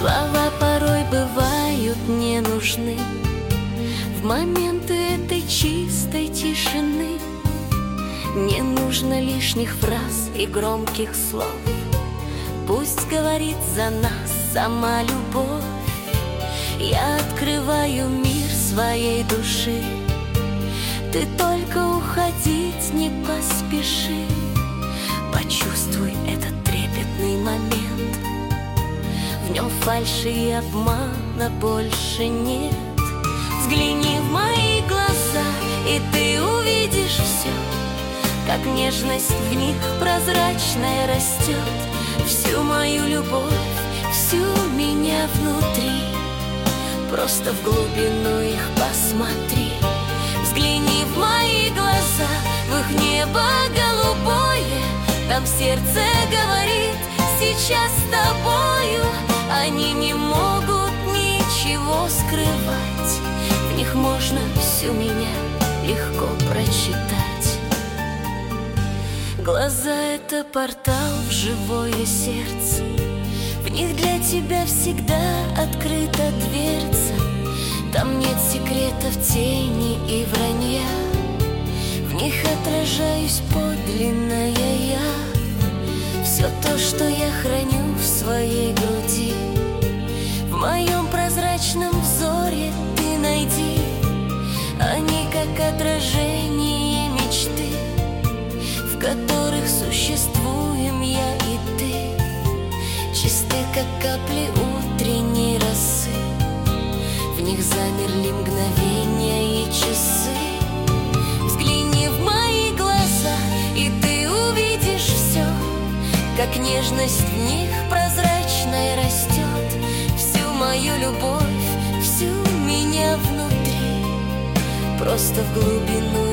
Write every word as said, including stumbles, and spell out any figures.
Слова порой бывают не нужны в моменты этой чистой тишины. Не нужно лишних фраз и громких слов. Пусть говорит за нас сама любовь. Я открываю мир своей души. Ты только уходить не поспеши. Почувствуй этот трепетный момент. В нем фальши и обмана больше нет. Взгляни в мои глаза, и ты увидишь все, как нежность в них прозрачная растет. Всю мою любовь, всю меня внутри. Просто в глубину их посмотри. Взгляни в мои глаза, в их небо голубое. Там сердце говорит: сейчас с тобою. Они не могут ничего скрывать. В них можно всю меня легко прочитать. Глаза — это портал в живое сердце. В них для тебя всегда открыта дверца. Там нет секретов, тени и вранья. В них отражаюсь подлинная я. Все то, что я храню в своей груди, в моем прозрачном взоре ты найди. Они как отражение мечты, в которых существуем я и ты. Чисты, как капли утренней росы. В них замерли мгновения и часы. Взгляни в мои глаза, и ты увидишь все, как нежность в них прозрачная растет. Всю мою любовь, всю меня внутри. Просто в глубину